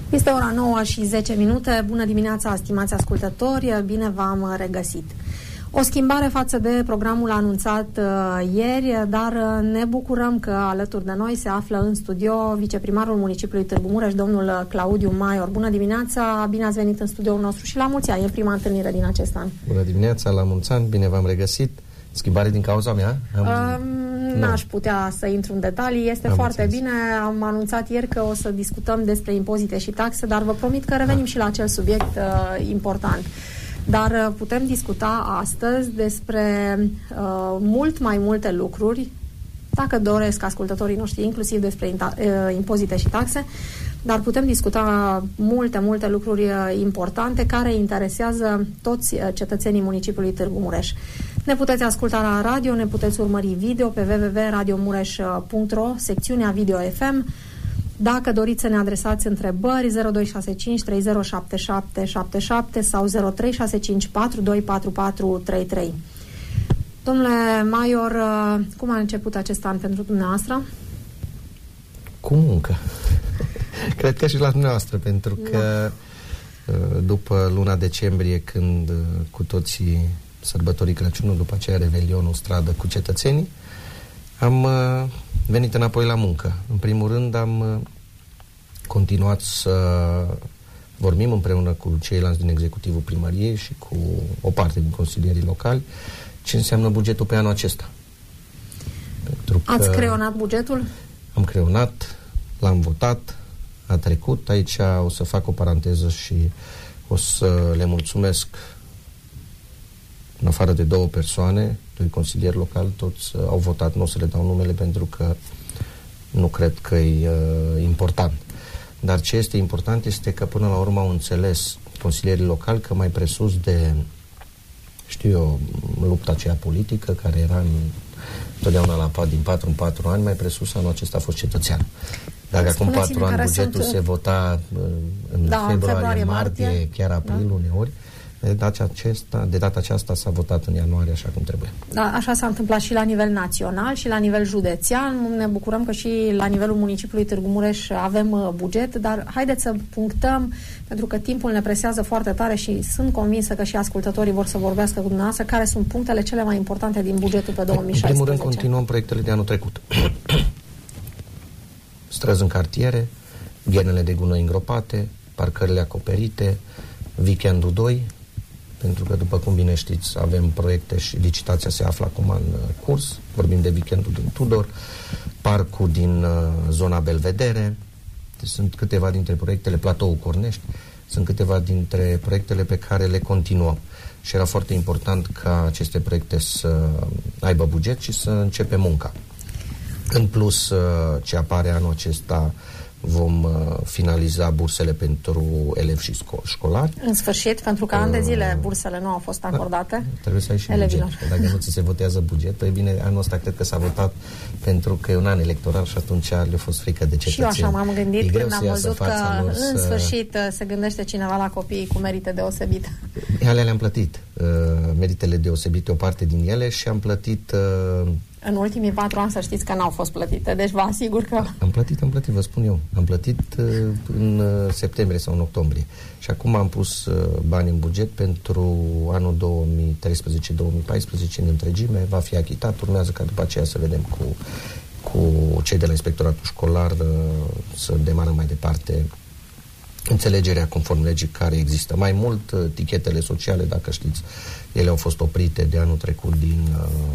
Este ora 9:10. Bună dimineața, stimați ascultători, bine v-am regăsit. O schimbare față de programul anunțat ieri, dar ne bucurăm că alături de noi se află în studio viceprimarul municipiului Târgu Mureș, domnul Claudiu Maior. Bună dimineața, bine ați venit în studioul nostru și la mulți ani, e prima întâlnire din acest an. Bună dimineața, la mulți ani, bine v-am regăsit. Schimbare din cauza mea? N-aș putea să intru în detalii, este foarte bine. Am anunțat ieri că o să discutăm despre impozite și taxe, dar vă promit că revenim și la acel subiect important. Dar putem discuta astăzi despre mult mai multe lucruri, dacă doresc ascultătorii noștri, inclusiv despre impozite și taxe, dar putem discuta multe lucruri importante care interesează toți cetățenii municipiului Târgu Mureș. Ne puteți asculta la radio, ne puteți urmări video pe www.radiomureș.ro, secțiunea Video FM. Dacă doriți să ne adresați întrebări, 0265 307777 sau 0365 424433. Domnule Maior, cum a început acest an pentru dumneavoastră? Cu muncă. Cred că și la dumneavoastră, pentru că după luna decembrie, când cu toții sărbătorii Crăciunul, după aceea Revelionul, stradă cu cetățenii, am venit înapoi la muncă. În primul rând am continuat să vorbim împreună cu ceilalți din executivul primăriei și cu o parte din consilierii locali ce înseamnă bugetul pe anul acesta. Pentru că ați creionat bugetul? Am creionat, l-am votat, a trecut. Aici o să fac o paranteză și o să le mulțumesc, în afară de 2 persoane, 2 consilieri locali, toți au votat, nu o să le dau numele pentru că nu cred că e important. Dar ce este important este că până la urmă au înțeles consilierii locali că mai presus de, știu eu, lupta aceea politică care era întotdeauna din 4 în 4 ani, mai presus anul acesta a fost cetățean. Dacă acum 4 ani bugetul se vota în februarie, martie, chiar april uneori, de data aceasta s-a votat în ianuarie așa cum trebuie. Da, așa s-a întâmplat și la nivel național și la nivel județean. Ne bucurăm că și la nivelul municipiului Târgu Mureș avem buget, dar haideți să punctăm, pentru că timpul ne presează foarte tare și sunt convinsă că și ascultătorii vor să vorbească cu dumneavoastră, care sunt punctele cele mai importante din bugetul pe 2016. În primul rând continuăm proiectele de anul trecut. Străzi în cartiere, ghenele de gunoi îngropate, parcările acoperite, weekendul 2, pentru că, după cum bine știți, avem proiecte și licitația se află acum în curs. Vorbim de weekendul din Tudor, parcul din zona Belvedere. Sunt câteva dintre proiectele, Platoul Cornești, sunt câteva dintre proiectele pe care le continuăm. Și era foarte important ca aceste proiecte să aibă buget și să începem munca. În plus, ce apare anul acesta, vom finaliza bursele pentru elevi și școlari. În sfârșit, pentru că ani de zile bursele nu au fost acordate. Trebuie să ai și buget. Dacă nu ți se votează buget, păi bine, anul ăsta cred că s-a votat pentru că e un an electoral și atunci le-a fost frică de cetățeni. Și eu așa m-am gândit când am văzut că în sfârșit se gândește cineva la copiii cu merite deosebite. Alea le-am plătit. Meritele deosebite, o parte din ele, și am plătit... În ultimii 4 ani să știți că n-au fost plătite, deci vă asigur că... Am plătit, vă spun eu. Am plătit în septembrie sau în octombrie. Și acum am pus bani în buget pentru anul 2013-2014 în întregime. Va fi achitat, urmează ca după aceea să vedem cu cei de la Inspectoratul Școlar să demară mai departe înțelegerea conform legii care există. Mai mult, tichetele sociale, dacă știți, ele au fost oprite de anul trecut din...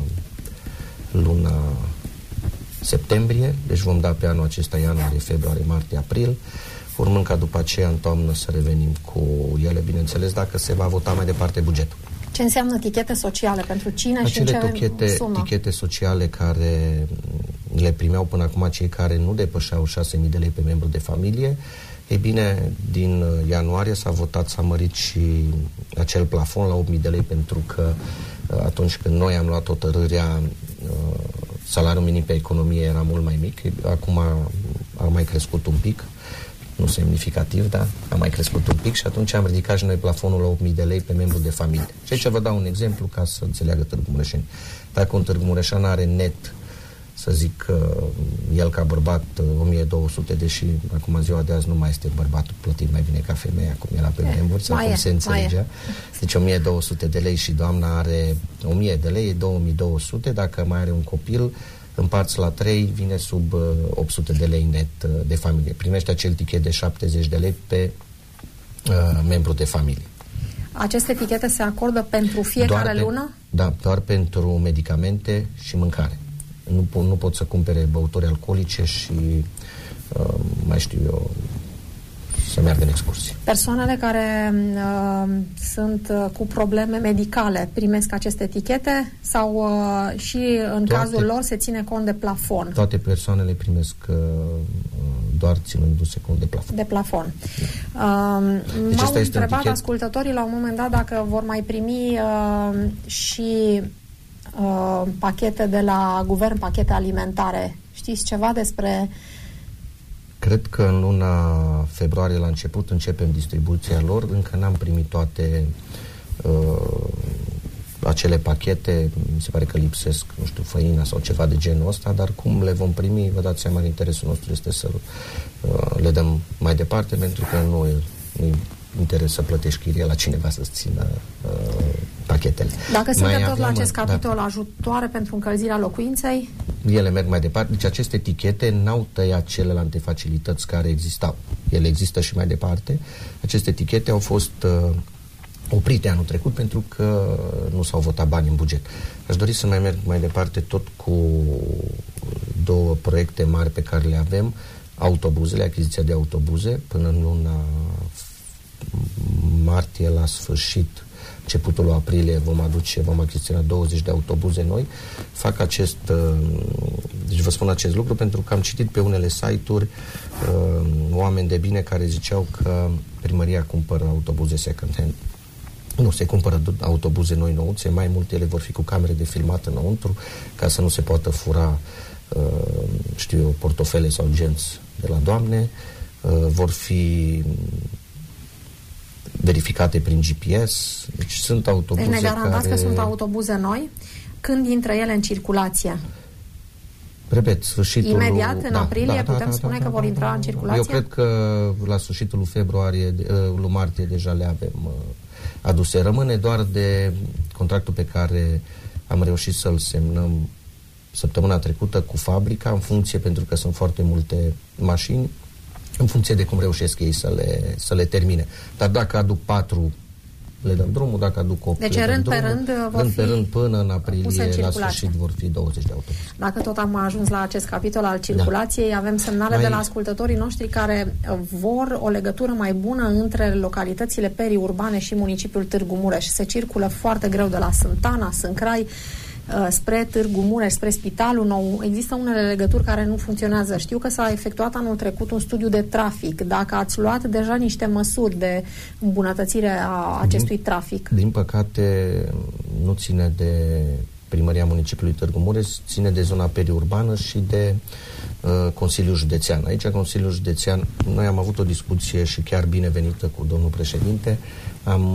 luna septembrie, deci vom da pe anul acesta ianuarie, februarie, martie, april, urmând ca după aceea în toamnă să revenim cu ele, bineînțeles, dacă se va vota mai departe bugetul. Ce înseamnă tichete sociale? Pentru cine acele și în ce sumă? Tichete sociale care le primeau până acum cei care nu depășeau 6.000 de lei pe membru de familie. Ei bine, din ianuarie s-a votat, s-a mărit și acel plafon la 8.000 de lei, pentru că atunci când noi am luat hotărârea, salariul minim pe economie era mult mai mic. Acum a mai crescut un pic, nu semnificativ, dar a mai crescut un pic, și atunci am ridicat și noi plafonul la 8.000 de lei pe membru de familie. Și aici vă dau un exemplu ca să înțeleagă Târgu Mureșeni. Dacă un Târgu Mureșan are net să zic că el ca bărbat 1200, deși acum în ziua de azi nu mai este bărbatul plătit mai bine ca femeia, cum era pe vremuri, sau cum se înțelegea. Deci 1200 de lei și doamna are 1000 de lei, 2200, dacă mai are un copil, împarți la 3, vine sub 800 de lei net de familie. Primește acel tichet de 70 de lei pe membru de familie. Aceste etichete se acordă pentru fiecare lună? Da, doar pentru medicamente și mâncare. Nu pot să cumpere băuturi alcoolice și mai știu eu, să meargă în excursii. Persoanele care sunt cu probleme medicale primesc aceste etichete sau și în cazul lor se ține cont de plafon? Toate persoanele primesc doar ținându-se cont de plafon. De plafon. Deci m-au întrebat ascultătorii la un moment dat dacă vor mai primi și pachete de la guvern, pachete alimentare. Știți ceva despre... Cred că în luna februarie la început începem distribuția lor. Încă n-am primit toate acele pachete. Mi se pare că lipsesc, nu știu, făina sau ceva de genul ăsta, dar cum le vom primi, vă dați seama, interesul nostru este să le dăm mai departe, pentru că nu-i interes să plătești chirie la cineva să-ți țină pachetele. Dacă suntem tot la acest capitol, ajutoare pentru încălzirea locuinței? Ele merg mai departe. Deci aceste etichete n-au tăiat celelalte facilități care existau. Ele există și mai departe. Aceste etichete au fost oprite anul trecut pentru că nu s-au votat bani în buget. Aș dori să mai merg mai departe tot cu 2 proiecte mari pe care le avem. Autobuzele, achiziția de autobuze, până în luna martie, la sfârșit, începutul aprilie, vom achiziționa 20 de autobuze noi. Fac deci vă spun acest lucru pentru că am citit pe unele site-uri oameni de bine care ziceau că primăria cumpără autobuze second-hand. Nu, se cumpără autobuze noi nouțe, mai multe ele vor fi cu camere de filmat înăuntru, ca să nu se poată fura, știu eu, portofele sau genți de la doamne. Vor fi verificate prin GPS. Deci sunt autobuze ne garantați că sunt autobuze noi? Când intră ele în circulație? Repet, sfârșitul... Imediat, în aprilie, putem spune că vor intra în circulație? Eu cred că la sfârșitul februarie, lui martie, deja le avem aduse. Rămâne doar de contractul pe care am reușit să-l semnăm săptămâna trecută cu fabrica, în funcție, pentru că sunt foarte multe mașini, în funcție de cum reușesc ei să le termine. Dar dacă aduc 4, le dăm drumul, dacă aduc 8, deci, le dăm rând drumul. Pe rând până în aprilie, la sfârșit, vor fi 20 de autobuze. Dacă tot am ajuns la acest capitol al circulației, avem semnale de la ascultătorii noștri care vor o legătură mai bună între localitățile periurbane și municipiul Târgu Mureș. Se circulă foarte greu de la Sântana, Sâncrai, spre Târgu Mureș, spre Spitalul Nou. Există unele legături care nu funcționează. Știu că s-a efectuat anul trecut un studiu de trafic. Dacă ați luat deja niște măsuri de îmbunătățire a acestui trafic? Din păcate, nu ține de Primăria Municipiului Târgu Mureș, ține de zona periurbană și de Consiliul Județean. Aici, Consiliul Județean, noi am avut o discuție și chiar binevenită cu domnul președinte. Am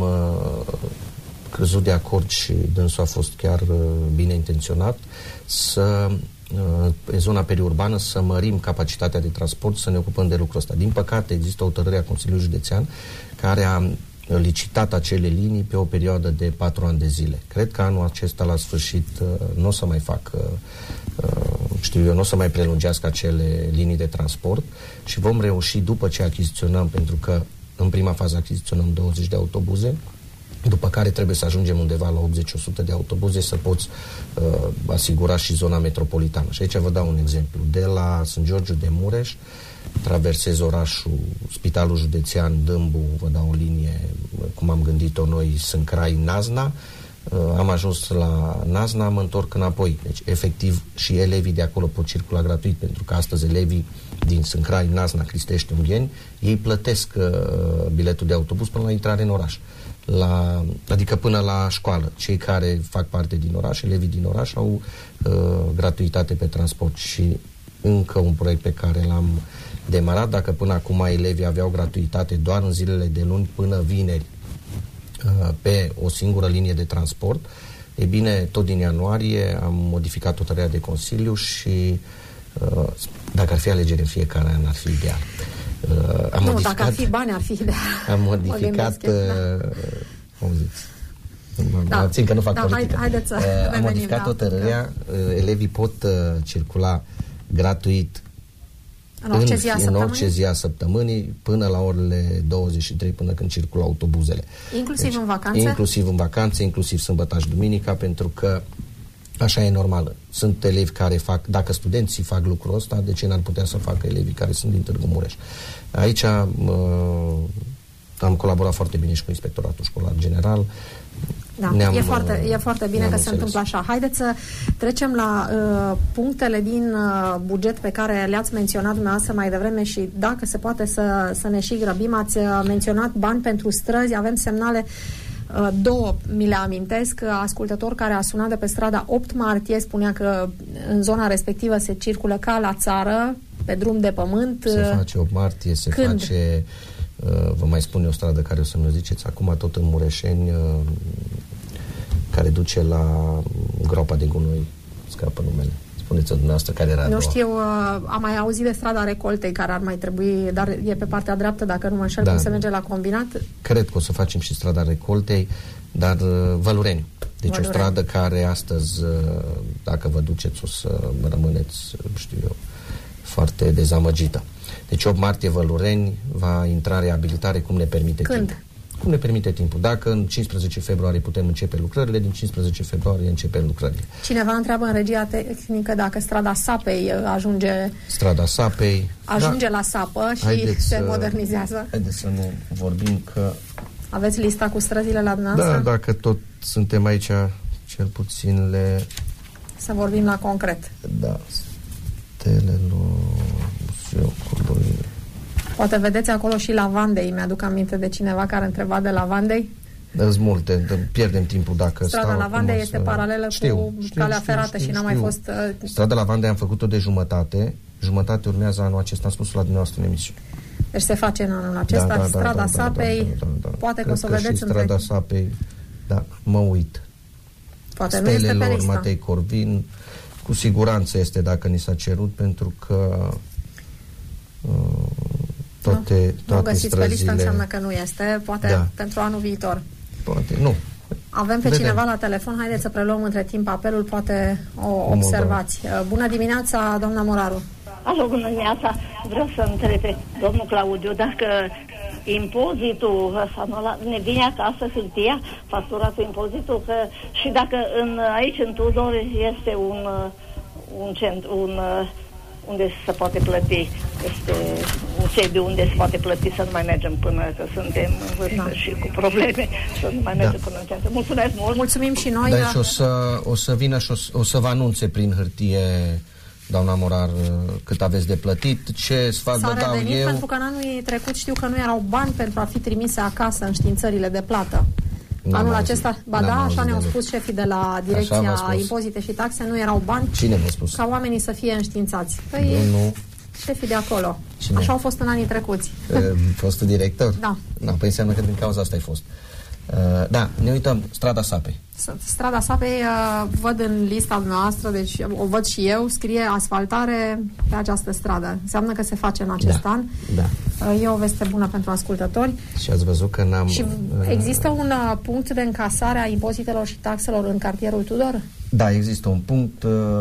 căzut de acord și dânsul a fost chiar bine intenționat să, în zona periurbană, să mărim capacitatea de transport, să ne ocupăm de lucrul ăsta. Din păcate, există o hotărâre a Consiliului Județean care a licitat acele linii pe o perioadă de 4 ani de zile. Cred că anul acesta, la sfârșit, nu o să mai facă, nu o să mai prelungească acele linii de transport și vom reuși, după ce achiziționăm, pentru că în prima fază achiziționăm 20 de autobuze, după care trebuie să ajungem undeva la 80-100 de autobuze să poți asigura și zona metropolitană. Și aici vă dau un exemplu. De la Sfânt Georgiu de Mureș, traversez orașul, Spitalul Județean, Dâmbu, vă dau o linie, cum am gândit-o noi, Sâncrai, Nazna, am ajuns la Nazna, mă întorc înapoi. Deci, efectiv, și elevii de acolo pot circula gratuit, pentru că astăzi elevii din Sâncrai, Nazna, Cristești, Ungheni, ei plătesc biletul de autobuz până la intrare în oraș. Adică până la școală. Cei care fac parte din oraș, elevii din oraș, au gratuitate pe transport. Și încă un proiect pe care l-am demarat, dacă până acum elevii aveau gratuitate doar în zilele de luni până vineri pe o singură linie de transport, E bine, tot din ianuarie am modificat hotărârea de Consiliu și dacă ar fi alegeri în fiecare an, ar fi ideal. Dacă ar fi bani, ar fi ideal. Am modificat, cum zici? Țin că nu fac politică. Am modificat hotărârea, elevii pot circula gratuit în orice zi a săptămânii, până la orele 23, până când circulă autobuzele. Inclusiv în vacanțe? Inclusiv în vacanțe, inclusiv sâmbătă și duminica, pentru că așa e normal. Sunt elevi care fac, dacă studenții fac lucrul ăsta, de ce n-ar putea să facă elevii care sunt din Târgu Mureș? Aici am colaborat foarte bine și cu Inspectoratul Școlar General. Da, e foarte bine că se întâmplă așa. Haideți să trecem la punctele din buget pe care le-ați menționat dumneavoastră mai devreme și dacă se poate să ne și grăbim. Ați menționat bani pentru străzi, avem semnale, două mi le amintesc. Ascultător care a sunat de pe strada 8 martie spunea că în zona respectivă se circulă ca la țară, pe drum de pământ. Se face 8 martie, face... vă mai spun eu o stradă care o să mi-o ziceți acum, tot în Mureșeni, care duce la groapa de gunoi, scapă numele. Spuneți-o dumneavoastră care era. Nu știu, am mai auzit de strada Recoltei, care ar mai trebui, dar e pe partea dreaptă, dacă nu mă înșel, cum se merge la combinat. Cred că o să facem și strada Recoltei, dar Vălureni. Deci o stradă care astăzi, dacă vă duceți, o să rămâneți, știu eu, foarte dezamăgită. Deci 8 martie Vălureni va intra în reabilitare cum ne permite timpul. Cum ne permite timpul. Dacă în 15 februarie putem începe lucrările, din 15 februarie începem lucrările. Cineva întreabă în regia tehnică dacă strada Sapei ajunge... Strada Sapei... Ajunge la sapă și se modernizează. Haideți să nu vorbim că... Aveți lista cu străzile la dumneavoastră? Da, dacă tot suntem aici, cel puțin le... Să vorbim la concret. Da. Poate vedeți acolo și Lavandei. Mi-aduc aminte de cineva care întreba de Lavandei. Sunt multe, pierdem timpul dacă strada Lavandei este paralelă cu calea ferată și n-a mai fost... Strada Lavandei am făcut-o de jumătate urmează anul acesta, am spus la dumneavoastră în emisiune. Deci se face în anul acesta. Strada Sapei, poate că o să vedeți în strada Sapei, da, mă uit. Poate nu este pe lista. Matei Corvin, cu siguranță este dacă ni s-a cerut, pentru că toate găsiți străzile... pe listă, înseamnă că nu este. Poate pentru anul viitor. Poate, nu. Avem pe cineva la telefon. Haideți să preluăm între timp apelul, poate o observați. Bună dimineața, doamna Moraru. Alo, bună dimineața. Vreau să întreb pe domnul Claudiu dacă impozitul ne vine acasă hârtia, factura cu impozitul, că și dacă aici în Tudor este un centru, unde se poate plăti, este un sediu unde se poate plăti, să nu mai mergem până că suntem în vârstă și cu probleme, să nu mai mergem până în centru. Mulțumesc mult! Mulțumim și noi! Da, și o să vină și o să vă anunțe prin hârtie, doamna Morar, cât aveți de plătit. Ce sfat vă dau eu? Pentru că în anul trecut știu că nu erau bani pentru a fi trimise acasă înștiințările de plată. Anul acesta, așa ne-au spus șefii de la Direcția Impozite și Taxe, nu erau bani. Cine v-a spus? Ca oamenii să fie înștiințați. Păi, șefii de acolo. Cine? Așa au fost în anii trecuți. Fostul director? Da. Păi înseamnă că din cauza asta ai fost. Da, ne uităm, strada Sapei. Strada Sapei, văd în lista noastră, deci o văd și eu, scrie asfaltare pe această stradă. Înseamnă că se face în acest an. Da. E o veste bună pentru ascultători. Și ați văzut că n-am... Și există un punct de încasare a impozitelor și taxelor în cartierul Tudor? Da, există un punct,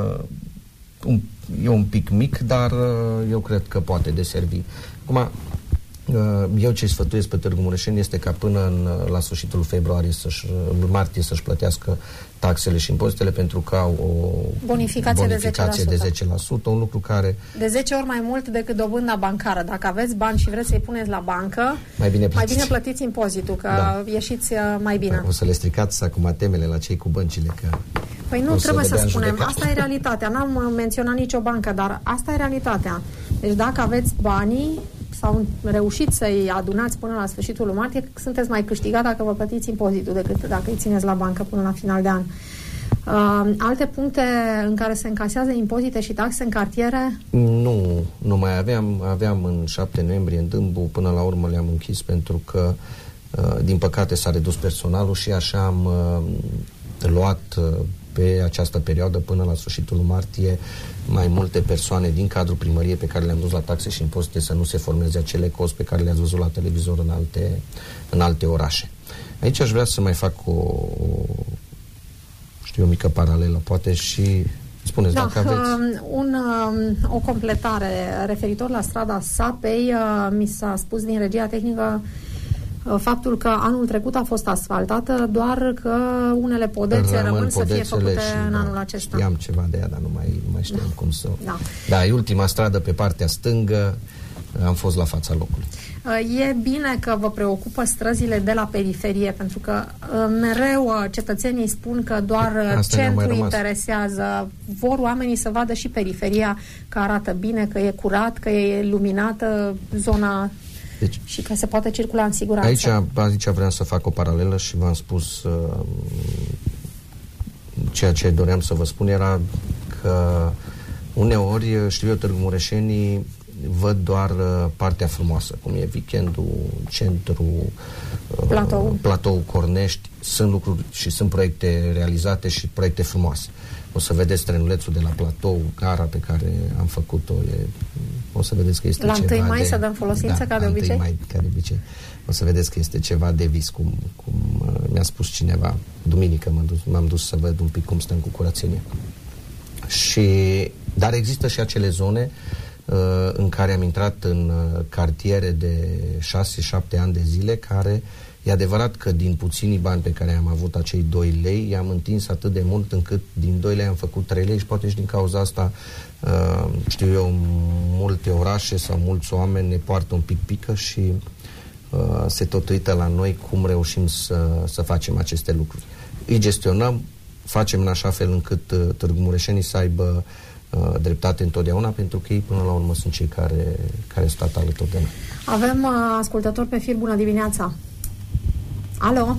e un pic mic, dar eu cred că poate deservi. Acum, eu ce sfătuiesc pe Târgu Mureșeni este ca până la sfârșitul martie să-și plătească taxele și impozitele, pentru că au o bonificație de 10%, un lucru care... De 10 ori mai mult decât dobânda bancară. Dacă aveți bani și vreți să-i puneți la bancă, mai bine plătiți impozitul, că ieșiți mai bine. O să le stricați acum temele la cei cu băncile, că... Păi nu, trebuie să spunem, asta e realitatea. N-am menționat nicio bancă, dar asta e realitatea. Deci dacă aveți banii sau reușiți să-i adunați până la sfârșitul lui martie, sunteți mai câștigat dacă vă plătiți impozitul decât dacă îi țineți la bancă până la final de an. Alte puncte în care se încasează impozite și taxe în cartiere? Nu mai aveam în 7 noiembrie în Dâmbu, până la urmă le-am închis pentru că din păcate s-a redus personalul și așa luat pe această perioadă până la sfârșitul martie mai multe persoane din cadrul primăriei pe care le-am dus la taxe și impozite să nu se formeze acele cozi pe care le-ați văzut la televizor în alte orașe. Aici aș vrea să mai fac o mică paralelă, poate și spuneți dacă aveți. O completare referitor la strada Sapei, mi s-a spus din regia tehnică faptul că anul trecut a fost asfaltată, doar că unele podețe rămân să fie făcute în anul acesta. Știam ceva de ea, dar nu mai știam cum să... Da, e ultima stradă pe partea stângă, am fost la fața locului. E bine că vă preocupă străzile de la periferie, pentru că mereu cetățenii spun că doar centrul interesează. Vor oamenii să vadă și periferia, că arată bine, că e curat, că e luminată zona... Deci, și că se poate circula în siguranță. Aici vreau să fac o paralelă și v-am spus ceea ce doream să vă spun era că uneori, știu eu, târgu-mureșenii văd doar partea frumoasă, cum e weekendul, centru, platou Cornești. Sunt lucruri și sunt proiecte realizate și proiecte frumoase. O să vedeți trenulețul de la platou, gara pe care am făcut-o, o să vedeți că este la ceva 1 mai să dăm folosință, ca de obicei? 1 mai, ca de obicei. O să vedeți că este ceva de vis, cum mi-a spus cineva. Duminică m-am dus să văd un pic cum stăm cu curățenia. Dar există și acele zone în care am intrat în cartiere de 6-7 ani de zile, care e adevărat că din puținii bani pe care am avut acei 2 lei, i-am întins atât de mult încât din 2 lei am făcut 3 lei și poate și din cauza asta, știu eu, multe orașe sau mulți oameni ne poartă un pic pică și se tot uită la noi cum reușim să facem aceste lucruri. Îi gestionăm, facem în așa fel încât târgu-mureșenii să aibă dreptate întotdeauna, pentru că ei până la urmă sunt cei care stat alături de noi. Avem ascultători pe fir. Bună dimineața! Alo?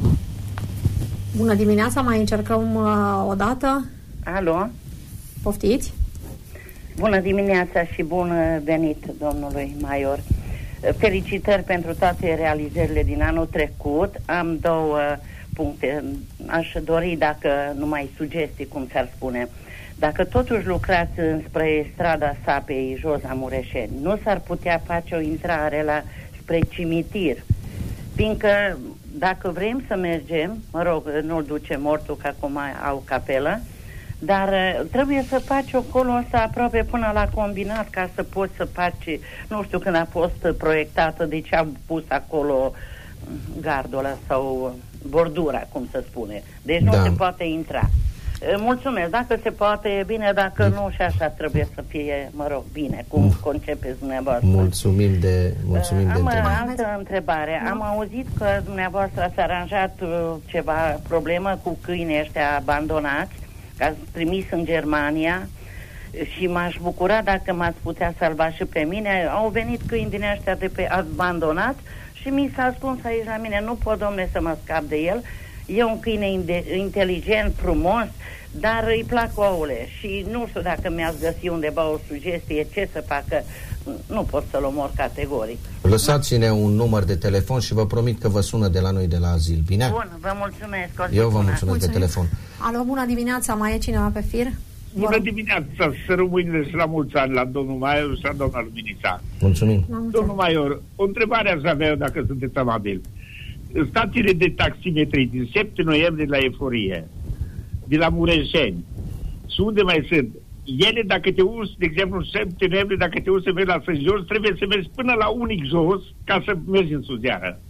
Bună dimineața, mai încercăm o dată. Alo? Poftiți? Bună dimineața și bun venit domnului Maior. Felicitări pentru toate realizările din anul trecut. Am 2 puncte. Aș dori, dacă numai sugestii, cum s-ar spune, dacă totuși lucrați spre strada Sapei, jos la Mureșeni, nu s-ar putea face o intrare spre cimitir? Fiindcă dacă vrem să mergem, mă rog, nu-l duce mortul, că acum au capelă, dar trebuie să faci acolo ăsta aproape până la combinat, ca să poți să faci, nu știu când a fost proiectată, de ce au pus acolo gardul ăla sau bordura, cum să spune. Deci nu se poate intra. Mulțumesc, dacă se poate, bine, dacă nu, și așa trebuie să fie, mă rog, bine, cum concepeți dumneavoastră. Mulțumim de întrebare. Am altă întrebare. Am auzit că dumneavoastră ați aranjat ceva problemă cu câinii ăștia abandonați, că ați trimis în Germania și m-aș bucura dacă m-ați putea salva și pe mine. Au venit câini din ăștia de pe abandonat și mi s-a spus aici la mine, nu pot, domne, să mă scap de el. E un câine inteligent, frumos, dar îi plac ouăle și nu știu dacă mi-ați găsit undeva o sugestie ce să facă, nu pot să-l omor categoric. Lăsați-ne un număr de telefon și vă promit că vă sună de la noi de la azil, bine? Bun, vă mulțumesc. Eu vă mulțumesc de telefon. Alo, bună dimineața, mai e cineva pe fir? Bună dimineața, să rămâine și la mulți ani la domnul Maior și la doamna Luminița. Mulțumim. Domnul Maior, o întrebare aș avea eu, dacă sunteți amabil. Stațiile de taximetri din 7 noiembrie la Eforie, de la Mureșeni, și unde mai sunt? Ele, dacă te uzi, de exemplu, 7 noiembrie, dacă te uzi să mergi la jos, trebuie să mergi până la unic jos ca să mergi în Suzeară.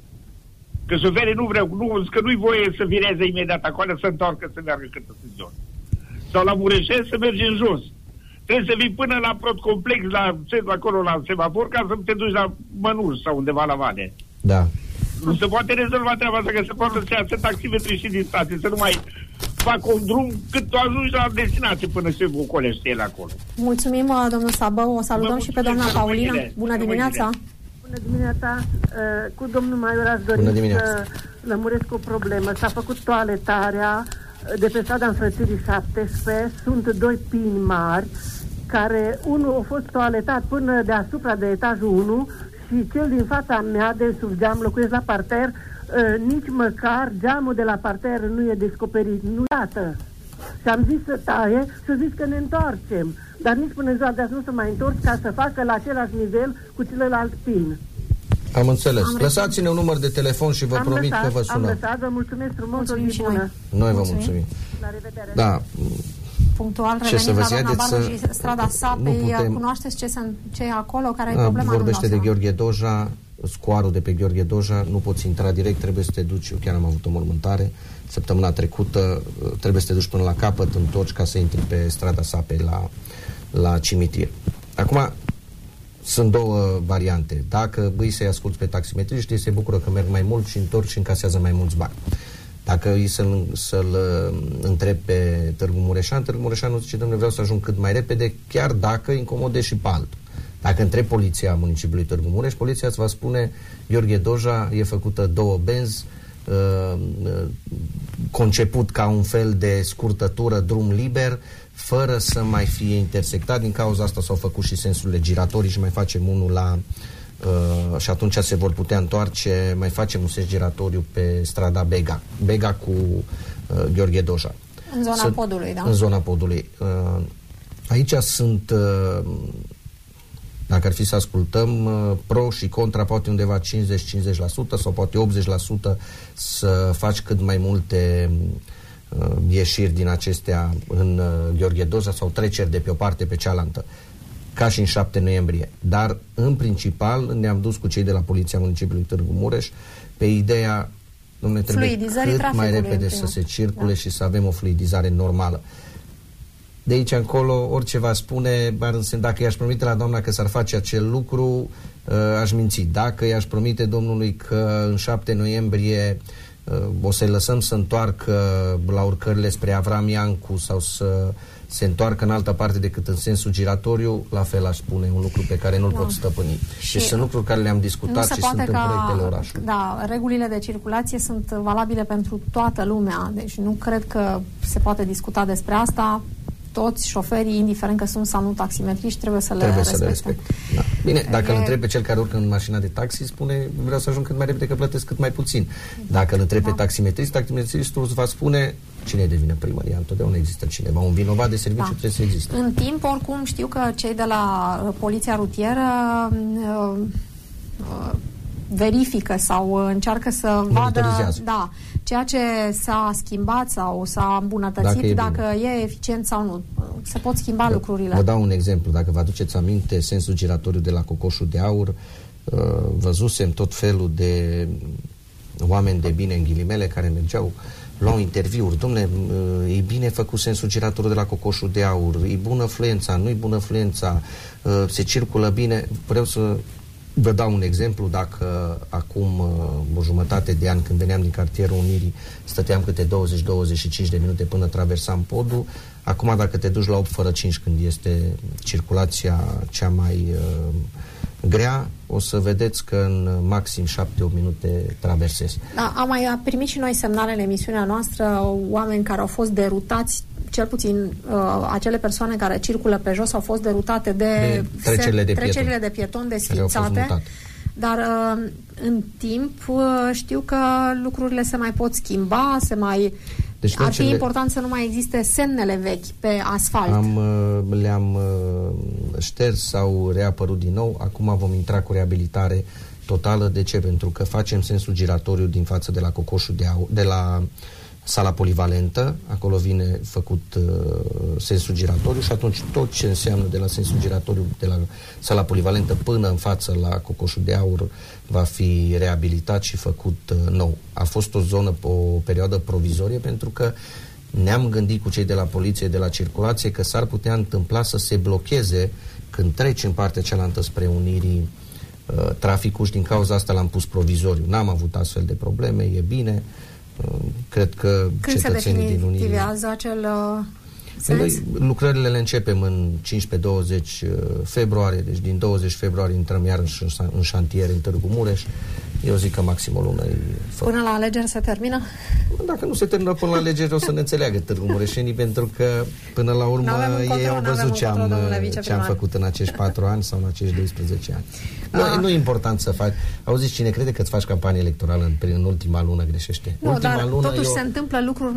Că șoferii că nu-i voie să vireze imediat acolo, să întoarcă, să meargă cât în jos. Sau la Mureșeni să mergi în jos. Trebuie să vii până la Prot Complex, acolo la semafor, ca să te duci la Mănuș sau undeva la Vale. Da. Nu se poate rezolva treaba asta, că se poate să iasă taximetri și din stație, să nu mai fac un drum cât tu ajungi la destinație până se ocolește el acolo. Mulțumim, domnul Sabău. O salutăm și pe doamna Paulina. Bună dimineața! Bună dimineața! Cu domnul Maior aș dori să lămuresc o problemă. S-a făcut toaletarea de pe strada Înfrățirii 17. Sunt 2 pini mari, care unul a fost toaletat până deasupra de etajul 1 și cel din fața mea, de sub geam, locuiesc la parter, nici măcar geamul de la parter nu e descoperit, nu iată. Și am zis să taie și a zis că ne întoarcem, dar nici până ziua de azi nu se mai întorc ca să facă la același nivel cu celălalt pin. Am înțeles. Lăsați-ne un număr de telefon și vă promit că vă sunăm. Am lăsat, vă mulțumesc frumos, o zi bună. Noi vă mulțumim. La revedere. Da. Punctual revenim la doamna Barbu și strada Sapei. Cunoașteți ce e acolo? Care e problema? Vorbește de Gheorghe Doja, scoarul de pe Gheorghe Doja, nu poți intra direct, trebuie să te duci. Eu chiar am avut o mormântare săptămâna trecută, trebuie să te duci până la capăt, întorci ca să intri pe strada Sapei la cimitir. Acum, sunt două variante. Dacă îi să-i asculți pe taximetriști, ei se bucură că merg mai mult și întorc și încasează mai mulți bani. Dacă îi să-l întrebi pe Târgu Mureșan, Târgu Mureșan nu zice, domnule, vreau să ajung cât mai repede, chiar dacă incomodezi și pe altul. Dacă întrebi poliția municipiului Târgu Mureș, poliția îți va spune, Gheorghe Doja e făcută 2 benzi, conceput ca un fel de scurtătură, drum liber, fără să mai fie intersectat. Din cauza asta s-au făcut și sensurile giratorii și mai facem unul la... și atunci se vor putea întoarce, mai facem un sens giratoriu pe strada Bega cu Gheorghe Doja. În zona Podului, da? În zona Podului. Aici sunt... Dacă ar fi să ascultăm, pro și contra, poate undeva 50-50% sau poate 80% să faci cât mai multe ieșiri din acestea în Gheorghe Doja sau treceri de pe o parte pe cealaltă, ca și în 7 noiembrie. Dar, în principal, ne-am dus cu cei de la Poliția Municipiului Târgu Mureș pe ideea, dom'le, trebuie cât mai repede să se circule și să avem o fluidizare normală. De aici încolo, orice va spune, dacă i-aș promite la doamna că s-ar face acel lucru, aș minți. Dacă i-aș promite domnului că în 7 noiembrie o să-i lăsăm să întoarcă la urcările spre Avram Iancu sau să se întoarcă în altă parte decât în sensul giratoriu, la fel aș spune, un lucru pe care nu-l pot stăpâni. Și sunt lucruri care le-am discutat și sunt în proiectele orașului. Da, regulile de circulație sunt valabile pentru toată lumea, deci nu cred că se poate discuta despre asta. Toți șoferii, indiferent că sunt sau nu taximetriști, trebuie să le respecte. Da. Bine, dacă îl întrebi pe cel care urcă în mașina de taxi, spune, vreau să ajung cât mai repede că plătesc cât mai puțin. Dacă îl întrebi pe taximetristul îți va spune cine e de vină primăria. Întotdeauna există cineva. Un vinovat de serviciu trebuie să existe. În timp, oricum, știu că cei de la Poliția Rutieră verifică sau încearcă să vadă ceea ce s-a schimbat sau s-a îmbunătățit, dacă e eficient sau nu. Se pot schimba lucrurile. Vă dau un exemplu. Dacă vă aduceți aminte, sensul giratoriu de la Cocoșul de Aur, văzusem tot felul de oameni de bine, în ghilimele, care mergeau, luau interviuri. Dom'le, e bine făcut sensul giratoriu de la Cocoșul de Aur, e bună fluența, nu e bună fluența, se circulă bine. Vreau să vă dau un exemplu. Dacă acum o jumătate de ani, când veneam din cartierul Unirii, stăteam câte 20-25 de minute până traversam podul, acum dacă te duci la 8 fără 5, când este circulația cea mai grea, o să vedeți că în maxim 7-8 minute traversezi. Da, am mai primit și noi semnale în emisiunea noastră, oameni care au fost derutați, cel puțin acele persoane care circulă pe jos au fost derutate de trecerile de pieton desființate, dar în timp știu că lucrurile se mai pot schimba, deci ar fi important să nu mai existe semnele vechi pe asfalt. Le-am șters sau reapărut din nou. Acum vom intra cu reabilitare totală. De ce? Pentru că facem sensul giratoriu din față de la Cocoșul de Aur, de la sala polivalentă, acolo vine făcut sensul giratoriu și atunci tot ce înseamnă de la sensul giratoriu de la sala polivalentă până în față la Cocoșul de Aur va fi reabilitat și făcut nou. A fost o zonă, o perioadă provizorie, pentru că ne-am gândit cu cei de la poliție, de la circulație, că s-ar putea întâmpla să se blocheze când treci în partea cealaltă spre Unirii traficul și din cauza asta l-am pus provizoriu. N-am avut astfel de probleme, e bine. Cred că când cetățenii din Unirii... Când se definitivează acel sens? Lucrările le începem în 15-20 februarie, deci din 20 februarie intrăm iar în șantier în Târgu Mureș. Eu zic că maxim o lună. Până la alegeri se termină? Dacă nu se termină până la alegeri, o să ne înțeleagă Târgu Mureșenii, pentru că până la urmă ei au văzut ce am făcut în acești 4 ani sau în acești 12 ani. Nu e important să faci. Auziți, cine crede că îți faci campanie electorală în ultima lună greșește. Nu, ultima dar lună totuși se întâmplă lucruri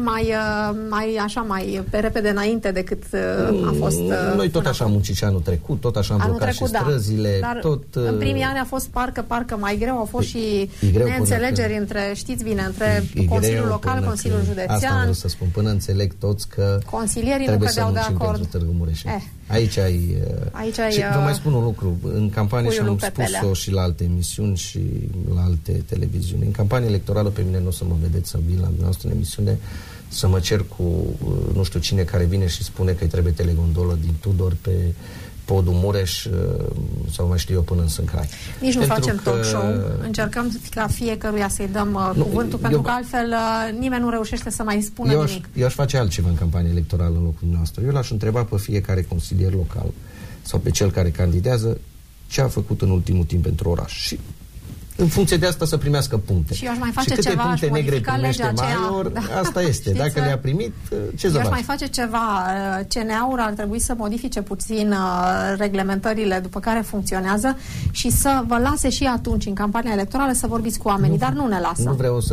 mai pe repede înainte decât a fost... Noi tot așa am muncit și anul trecut, tot așa am blocat și străzile. Dar tot, în primii ani a fost parcă mai greu, au fost și neînțelegeri între, știți bine, între Consiliul Local, Consiliul Județean. Asta vreau să spun, până înțeleg toți că consilierii trebuie nu cădeau să muncim pentru Târgu Mureșeni. Aici ai... Și vă mai spun un lucru. În campanie, și am spus-o și la alte emisiuni și la alte televiziuni. În campanie electorală pe mine nu o să mă vedeți să vin la noastră în emisiune să mă cer cu nu știu cine care vine și spune că îi trebuie telegondolă din Tudor pe podul Mureș sau mai știu eu până în Sâncrai. Nici nu facem talk show. Încercăm ca fiecăruia să-i dăm cuvântul, pentru că altfel nimeni nu reușește să mai spună nimic. Eu aș face altceva în campanie electorală în locul noastră. Eu l-aș întreba pe fiecare consilier local sau pe cel care candidează ce a făcut în ultimul timp pentru oraș. Și în funcție de asta să primească puncte. Și eu aș mai face câte ceva, puncte negre primește Maior, asta este. Dacă le-a primit, ce să faci? Eu aș mai face ceva. CNA-ul ar trebui să modifice puțin reglementările după care funcționează și să vă lase și atunci, în campania electorală, să vorbiți cu oamenii, dar nu ne lasă. Nu vreau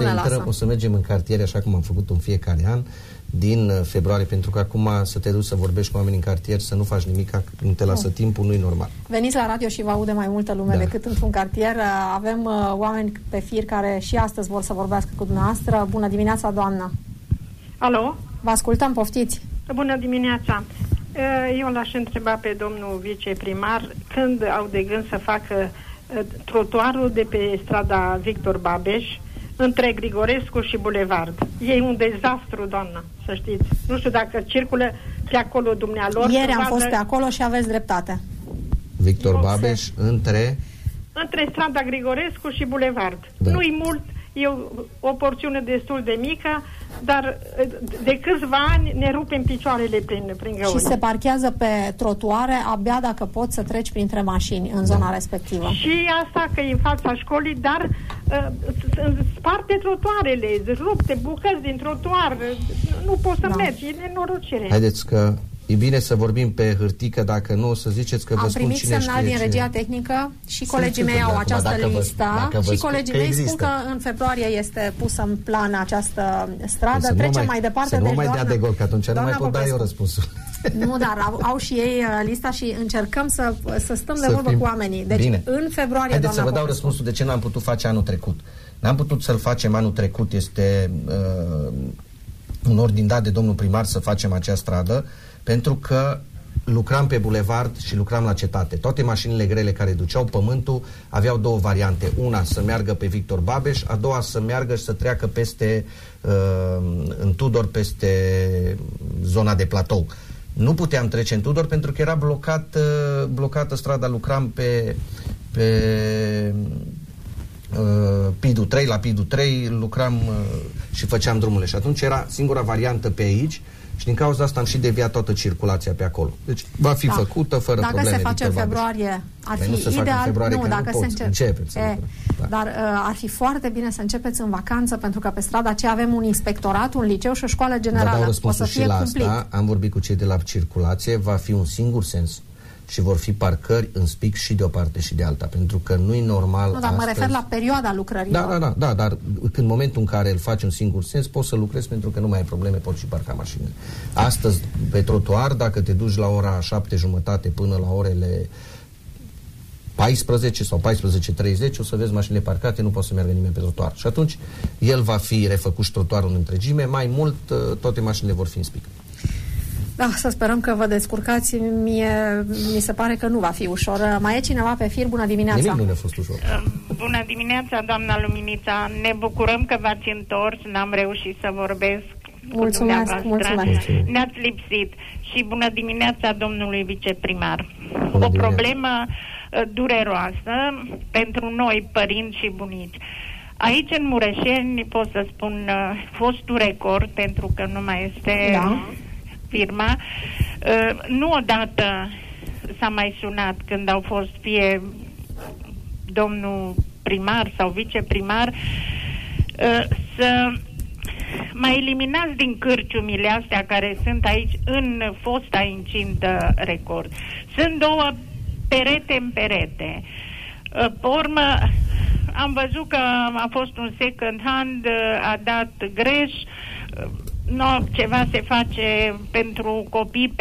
o să mergem în cartiere, așa cum am făcut în fiecare an, din februarie, pentru că acum să te duci să vorbești cu oamenii în cartier, să nu faci nimic, nu te lasă timpul, nu-i normal. Veniți la radio și vă aude mai multă lume decât într-un cartier. Avem oameni pe fir care și astăzi vor să vorbească cu dumneavoastră. Bună dimineața, doamnă! Alo? Vă ascultăm, poftiți! Bună dimineața! Eu l-aș întreba pe domnul viceprimar când au de gând să facă trotuarul de pe strada Victor Babeș între Grigorescu și Bulevard. E un dezastru, doamnă, să știți. Nu știu dacă circulă pe acolo dumnealor. Ieri am fost pe acolo și aveți dreptate. Victor Babeș între strada Grigorescu și Bulevard. Da. Nu-i mult, e o porțiune destul de mică, dar de câțiva ani ne rupem picioarele prin găuri. Și se parchează pe trotuare abia dacă poți să treci printre mașini în zona respectivă. Și asta că e în fața școlii, dar sparte trotuarele, rupte bucăți din trotuar, nu poți să mergi, e nenorocire. Haideți că e bine să vorbim pe hârtică, dacă nu o să ziceți că vă spun cine știe. Am primit semnal din regia tehnică și colegii mei au această listă și colegii mei spun că în februarie este pusă în plan această stradă. Trecem mai departe. Să nu mai dea de gol, că atunci nu mai pot da eu răspunsul. Nu, dar au și ei lista și încercăm să stăm de vorbă cu oamenii. Deci bine. În februarie, haideți să vă dau răspunsul de ce n-am putut face anul trecut. N-am putut să-l facem anul trecut, este un ordin dat de domnul primar să facem acea stradă, pentru că lucram pe bulevard și lucram la cetate. Toate mașinile grele care duceau pământul aveau două variante. Una să meargă pe Victor Babeș, a doua să meargă și să treacă peste în Tudor, peste zona de platou. Nu puteam trece în Tudor pentru că era blocată strada. Lucram pe PID-ul 3, la PID-ul 3 lucram și făceam drumurile. Și atunci era singura variantă pe aici și din cauza asta am și deviat toată circulația pe acolo. Deci va fi făcută fără probleme. Dacă se face în februarie, ar fi ideal. Nu, dacă se începe. Dar ar fi foarte bine să începeți în vacanță, pentru că pe strada aceea avem un inspectorat, un liceu și o școală generală. Vă dau răspunsul și la asta. Am vorbit cu cei de la circulație. Va fi un singur sens și vor fi parcări în spic și de o parte și de alta, pentru că nu e normal. Nu, dar astăzi... mă refer la perioada lucrărilor. Da, dar în momentul în care îl faci un singur sens, poți să lucrezi pentru că nu mai ai probleme, poți și parca mașinile. Astăzi, pe trotuar, dacă te duci la ora 7:30 până la orele 14 sau 14:30, o să vezi mașinile parcate, nu poate să meargă nimeni pe trotuar. Și atunci, el va fi refăcut și trotuarul în întregime, mai mult, toate mașinile vor fi în spic. Da, să sperăm că vă descurcați. Mi se pare că nu va fi ușor. Mai e cineva pe fir? Bună dimineața! Nimic nu ne-a fost ușor. Bună dimineața, doamna Luminița! Ne bucurăm că v-ați întors. N-am reușit să vorbesc. Mulțumesc! Ne-ați lipsit. Și bună dimineața domnului viceprimar. Bună o problemă dureroasă pentru noi, părinți și bunici. Aici în Mureșeni, pot să spun, fostul record, pentru că nu mai este... Da. Firma, nu odată s-a mai sunat când au fost fie domnul primar sau viceprimar să mai eliminați din cârciumile astea care sunt aici în fosta incintă record. Sunt două perete în perete. Pe urmă, am văzut că a fost un second hand, a dat greș, ceva se face pentru copii,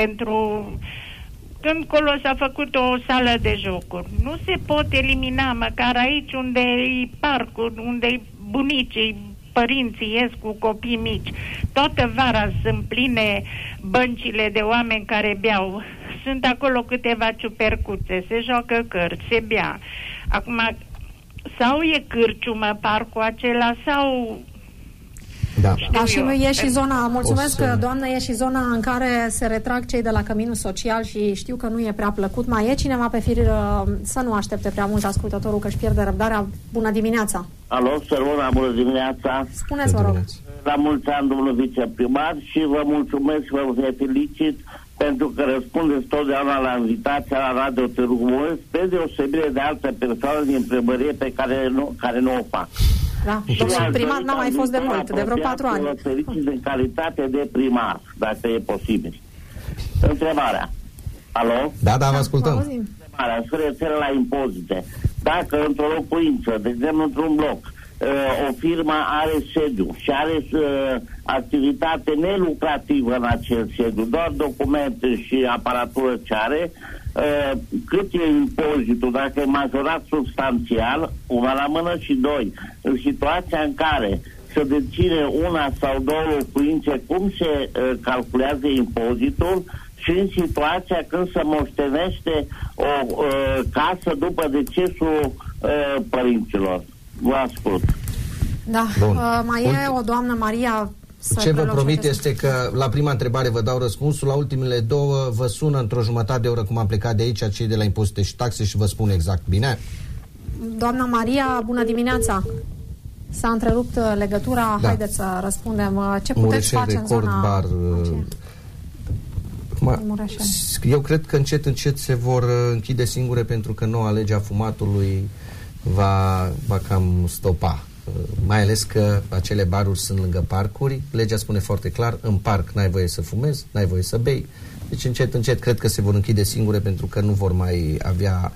când colo s-a făcut o sală de jocuri. Nu se pot elimina, măcar aici unde e parcul, unde bunicii, părinții ies cu copii mici. Toată vara sunt pline băncile de oameni care beau. Sunt acolo câteva ciupercuțe, se joacă cărți, se bea. Acum, sau e cârciumă parcul acela, sau... Da. Da, și e și zona, mulțumesc că, doamnă, e și zona în care se retrag cei de la Căminul Social și știu că nu e prea plăcut. Mai e cineva pe fir, să nu aștepte prea mult ascultătorul că își pierde răbdarea. Bună dimineața! Alo, Săruna, bună dimineața! Spuneți, vă rog! La mulți ani, domnul viceprimar, și vă mulțumesc și vă felicit pentru că răspundeți totdeauna la invitația la Radio Târgu Mureș, pe deosebire de alte persoane din primărie pe care nu o fac. Da, domnul primar n-a mai fost de mult, de vreo 4 ani. Vă felicit în calitate de primar, dacă e posibil. Întrebarea. Alo? Da, vă ascultăm. Întrebarea se referă la impozite. Dacă într-o locuință, de exemplu într-un bloc, o firmă are sediu și are activitate nelucrativă în acel sediu, doar documente și aparatură ce are, cât e impozitul, dacă e majorat substanțial, una la mână, și doi, în situația în care se deține una sau două locuințe, cum se calculează impozitul, și în situația când se moștenește o casă după decesul părinților. Vă ascult. Da, mai e o doamnă Maria. Ce vă promit este că la prima întrebare vă dau răspunsul, la ultimele două vă sună într-o jumătate de oră cum am plecat de aici cei de la impozite și taxe și vă spun exact. Bine? Doamna Maria, bună dimineața! S-a întrerupt legătura, da. Haideți să răspundem. Ce puteți face în zona bar, eu cred că încet se vor închide singure, pentru că noua lege a fumatului va cam stopa. Mai ales că acele baruri sunt lângă parcuri. Legea spune foarte clar, în parc n-ai voie să fumezi, n-ai voie să bei. Deci încet cred că se vor închide singure, pentru că nu vor mai avea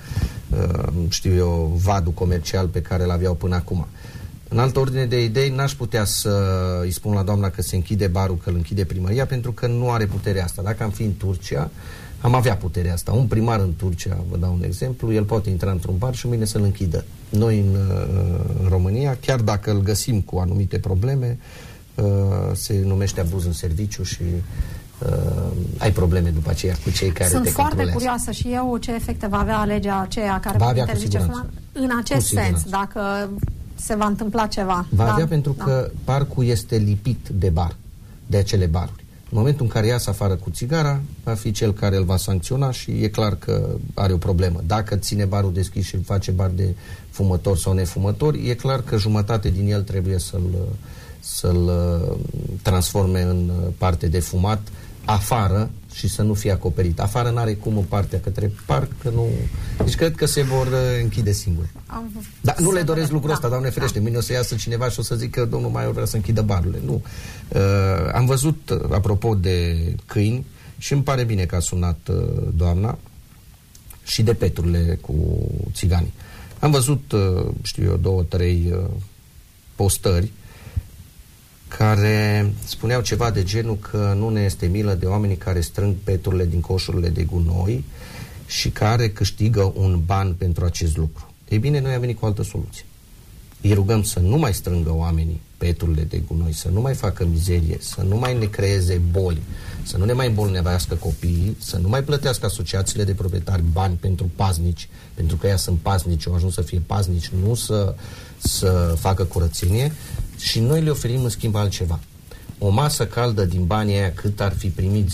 vadul comercial pe care l-aveau până acum. În altă ordine de idei, n-aș putea să îi spun la doamna că se închide barul, că îl închide primăria, pentru că nu are puterea asta. Dacă am fi în Turcia, am avea puterea asta. Un primar în Turcia, vă dau un exemplu, el poate intra într-un bar și mâine să-l închidă. Noi în România, chiar dacă îl găsim cu anumite probleme, se numește abuz în serviciu și ai probleme după aceea cu cei care te controlează. Sunt foarte curioasă și eu ce efecte va avea legea aceea care va interzice fumat în acest sens, dacă se va întâmpla ceva. Va avea, pentru că parcul este lipit de bar, de acele baruri. În momentul în care iasă afară cu țigara, va fi cel care îl va sancționa și e clar că are o problemă. Dacă ține barul deschis și îl face bar de fumător sau nefumător, e clar că jumătate din el trebuie să-l transforme în parte de fumat afară și să nu fie acoperit. Afară n-are cum, în partea către parc, că nu... Deci cred că se vor închide singuri. Dar nu le doresc lucrul ăsta, Doamne ferește. Mâine o să iasă cineva și o să zic că domnul Maior vrea să închidă barurile. Nu. Am văzut, apropo de câini, și îmi pare bine că a sunat doamna, și de peturile cu țiganii. Am văzut, 2-3 postări care spuneau ceva de genul că nu ne este milă de oamenii care strâng peturile din coșurile de gunoi și care câștigă un ban pentru acest lucru. Ei bine, noi am venit cu altă soluție. Îi rugăm să nu mai strângă oamenii peturile de gunoi, să nu mai facă mizerie, să nu mai ne creeze boli, să nu ne mai îmbolnăvească copiii, să nu mai plătească asociațiile de proprietari bani pentru paznici, pentru că ei sunt paznici, au ajuns să fie paznici, nu să facă curățenie, și noi le oferim în schimb altceva. O masă caldă din banii aia, cât ar fi primit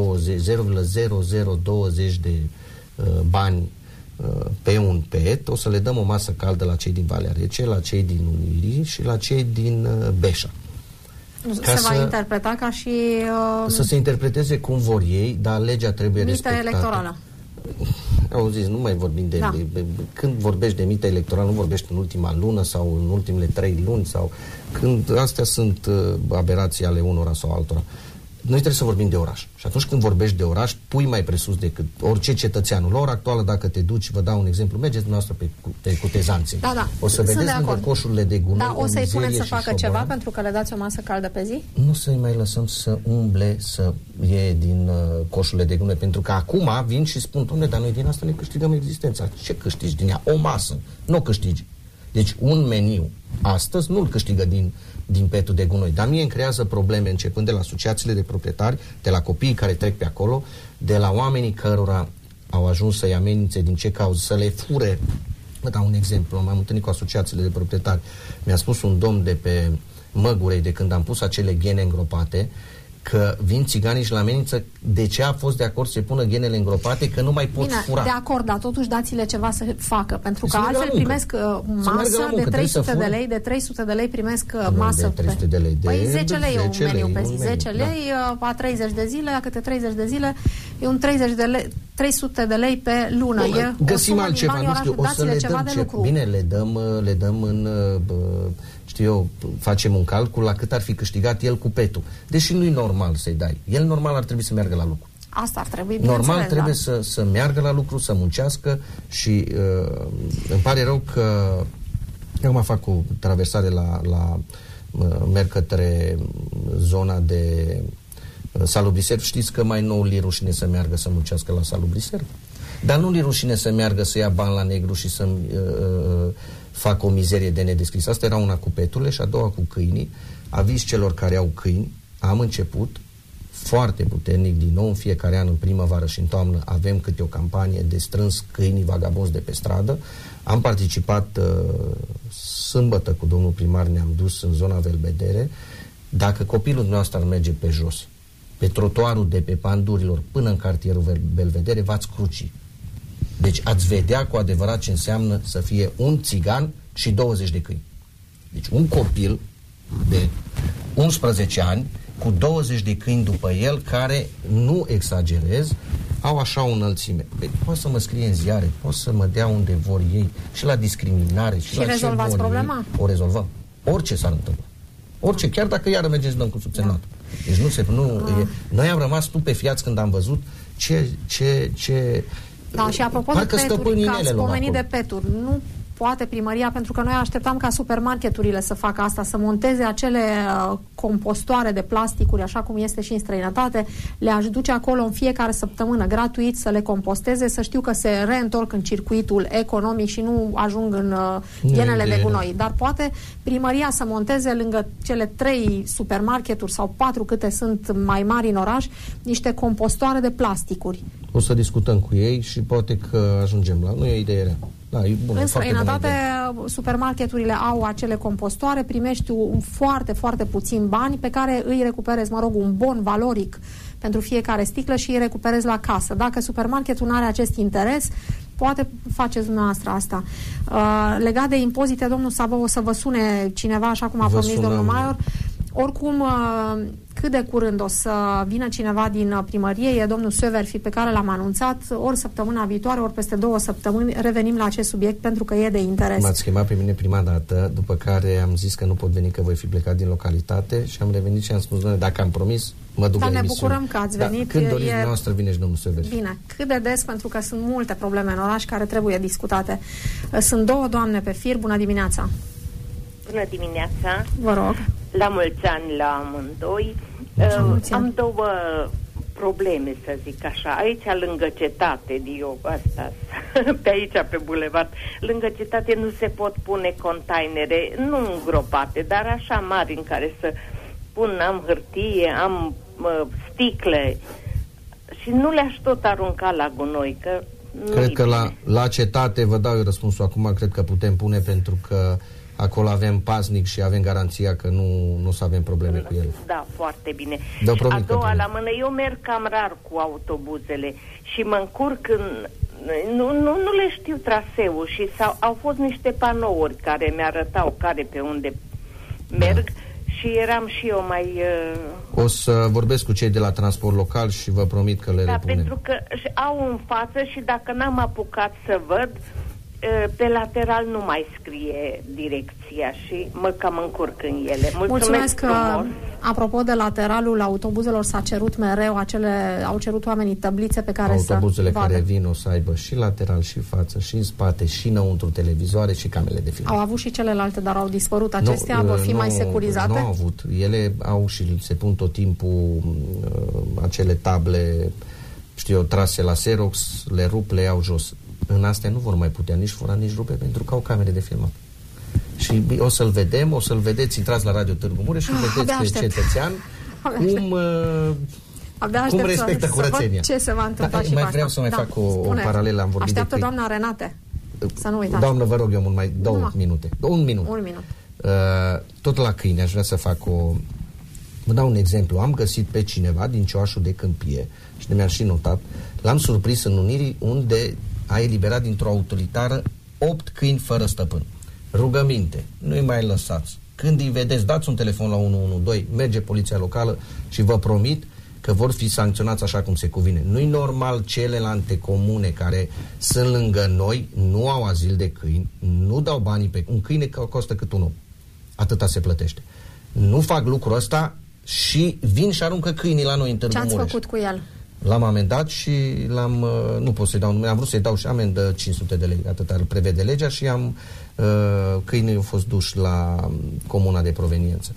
0,0020 de bani pe un pet, o să le dăm o masă caldă la cei din Valea Rece, la cei din Unirii și la cei din Beșa. Se va interpreta ca și... Să se interpreteze cum vor ei, dar legea trebuie respectată. Mită electorală. Auziți, nu mai vorbim de... Când vorbești de mită electorală, nu vorbești în ultima lună sau în ultimele 3 luni, sau când astea sunt aberații ale unora sau altora. noi trebuie să vorbim de oraș. Și atunci când vorbești de oraș, pui mai presus decât orice cetățean. La ora actuală, dacă te duci, vă dau un exemplu, mergeți dumneavoastră pe Cutezanții. Da. O să vedeți lângă coșurile de gunoi. Da, o să-i puneți să facă ceva pentru că le dați o masă caldă pe zi? Nu să-i mai lăsăm să umble, să iei din coșurile de gunoi, pentru că acum vin și spun, dom'le, dar noi din asta ne câștigăm existența. Ce câștigi din ea? O masă. Nu o câștigi. Deci un meniu astăzi nu-l câștigă din petul de gunoi. Dar mie îmi creează probleme începând de la asociațiile de proprietari, de la copiii care trec pe acolo, de la oamenii cărora au ajuns să-i amenințe din ce cauză, să le fure. Vă dau un exemplu, m-am întâlnit cu asociațiile de proprietari. Mi-a spus un domn de pe Măgurei, de când am pus acele ghene îngropate, că vin țiganii și la amenință de ce a fost de acord să pună ghenele îngropate, că nu mai pot fura. De acord, dar totuși dați-le ceva să facă, pentru că altfel primesc masă de 300 de lei, de 300 de lei primesc masă. De 300 de lei. Păi 10 lei e un meniu pe zi, 10 lei, a 30 de zile, a câte 30 de zile, e un 300 de lei pe lună. Găsim altceva, nu știu, o să le dăm bine, le dăm în... facem un calcul la cât ar fi câștigat el cu petul. Deși nu e normal să-i dai. El normal ar trebui să meargă la lucru. Asta ar trebui, normal trebuie să meargă la lucru, să muncească și îmi pare rău că acum fac o traversare merg către zona de Salubriserv. Știți că mai nou li rușine să meargă să muncească la Salubriserv? Dar nu li rușine să meargă să ia bani la negru și să fac o mizerie de nedescris. Asta era una cu peturile și a doua cu câinii. Aviz celor care au câini, am început foarte puternic, din nou în fiecare an, în primăvară și în toamnă, avem câte o campanie de strâns câinii vagabonzi de pe stradă. Am participat sâmbătă cu domnul primar, ne-am dus în zona Belvedere. Dacă copilul dumneavoastră ar merge pe jos, pe trotuarul de pe Pandurilor până în cartierul Belvedere, v-ați cruci. Deci ați vedea cu adevărat ce înseamnă să fie un țigan și 20 de câini. Deci un copil de 11 ani cu 20 de câini după el, care, nu exagerez, au așa o înălțime. Poate să mă scrie în ziare, poate să mă dea unde vor ei, și la discriminare, și la rezolvați ce vor problema? Ei, o rezolvăm. Orice s-ar întâmpla. Orice, chiar dacă iară mergem să dăm cu subsemnatul. Deci noi am rămas stupefiați când am văzut ce da, și apropo de peturi, că ați pomenit de peturi, nu poate primăria, pentru că noi așteptam ca supermarketurile să facă asta, să monteze acele compostoare de plasticuri, așa cum este și în străinătate, le-aș duce acolo în fiecare săptămână gratuit să le composteze, să știu că se reîntorc în circuitul economic și nu ajung în ghenele de gunoi. Dar poate primăria să monteze lângă cele 3 supermarketuri sau 4 câte sunt mai mari în oraș, niște compostoare de plasticuri. O să discutăm cu ei și poate că ajungem la... Nu e o idee rea. Da, e bună, în străinătate, supermarketurile au acele compostoare, primești foarte, foarte puțin bani pe care îi recuperezi, un bon valoric pentru fiecare sticlă și îi recuperezi la casă. Dacă supermarketul nu are acest interes, poate faceți dumneavoastră asta. Legat de impozite, domnul Sabo, o să vă sune cineva, așa cum a promis domnul Maior. Oricum, cât de curând o să vină cineva din primărie, e domnul Söverfi, pe care l-am anunțat, ori săptămâna viitoare, ori peste 2 săptămâni, revenim la acest subiect pentru că e de interes. M-ați chemat pe mine prima dată, după care am zis că nu pot veni, că voi fi plecat din localitate și am revenit și am spus, dacă am promis, mă duc la emisiune. Dar ne bucurăm că ați venit. Când doriți dumneavoastră, vine și domnul Söverfi. Bine, cât de des, pentru că sunt multe probleme în oraș care trebuie discutate. Sunt 2 doamne pe fir, bună dimineața! Bună dimineața! Vă rog! La mulți ani la amândoi. Am 2 probleme, să zic așa. Aici, lângă cetate, pe aici, pe bulevard, lângă cetate nu se pot pune containere, nu îngropate, dar așa mari în care să pun, am hârtie, am sticle și nu le-aș tot arunca la gunoi, că cred că la cetate, vă dau eu răspunsul acum, cred că putem pune, pentru că acolo avem paznic și avem garanția că nu să avem probleme cu ele. Da, foarte bine. A doua la mână, eu merg cam rar cu autobuzele și mă încurc nu le știu traseul și au fost niște panouri care mi-arătau care pe unde merg și eram și eu mai... O să vorbesc cu cei de la transport local și vă promit că le repunem. Pentru că au în față și dacă n-am apucat să văd, pe lateral nu mai scrie direcția și mă cam încurc în ele. Mulțumesc că, apropo de lateralul autobuzelor, s-a cerut mereu au cerut oamenii tablițe pe care autobuzele să vadă. care vin o să aibă și lateral, și față, și în spate, și înăuntru televizoare, și camere de film. Au avut și celelalte, dar au dispărut acestea, vor fi mai securizate? Nu au avut. Ele au și se pun tot timpul acele table, știu eu, trase la Xerox, le rup, le iau jos. În astea nu vor mai putea nici fura, nici rupe, pentru că au camere de filmat. Și o să-l vedem, o să-l vedeți, intrați la Radio Târgu Mureș și vedeți pe cetățean cum respectă curățenia. Ce se va întâmpla și mai vreau să mai fac o paralelă. Am vorbit așteaptă doamna Renate. Să nu uitați. Doamnă, vă rog eu mult mai 2 minute. Un minut. Tot la câine aș vrea să fac vă dau un exemplu. Am găsit pe cineva din Cioașul de Câmpie și de mi-am și notat. L-am surprins în Unirii, unde a eliberat dintr-o autoritară 8 câini fără stăpân. Rugăminte, nu-i mai lăsați. Când îi vedeți, dați un telefon la 112, merge poliția locală și vă promit că vor fi sancționați așa cum se cuvine. Nu-i normal celelalte comune care sunt lângă noi, nu au azil de câini, nu dau banii pe... Un câine costă cât un om. Atâta se plătește. Nu fac lucrul ăsta și vin și aruncă câinii la noi în Târgu Mureș. Ce ați făcut cu el? L-am amendat și nu pot să-i dau nume, am vrut să-i dau și amendă 500 de lei, atât ar prevede legea, și câinii au fost duși la comuna de proveniență.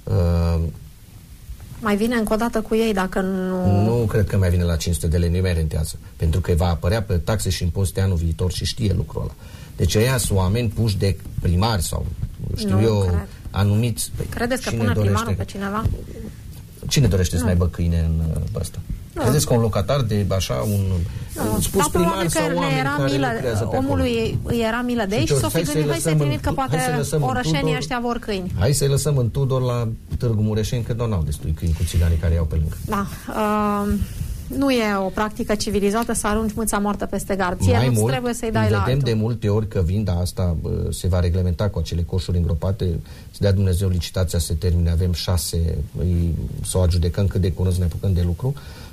Mai vine încă o dată cu ei dacă nu... Nu cred că mai vine la 500 de lei, nu mai rentează, pentru că va apărea pe taxe și impozite anul viitor și știe lucrul ăla. Deci ăia sunt oameni puși de primari sau anumiți... Credeți că pune primarul pe cineva? Cine dorește să aibă câine în ăsta? Credeți că un locatar de așa un spus primar sau oameni care lucrează pe omului îi era milă de ei și s-o fi gândit, hai să-i trimit că poate orășenii ăștia vor câini. Hai să-i lăsăm în Tudor la Târgu Mureșeni, că nu au destui câini cu țiganii care iau pe lângă. Da. Nu e o practică civilizată să arunci mâța moartă peste garție, mai nu mult, trebuie să-i dai la altul. Vedem de multe ori că vin, dar asta se va reglementa cu acele coșuri îngropate, să dea Dumnezeu licitația să se termine, avem 6, să o adjudecăm cât de curând să ne apucăm de lucru.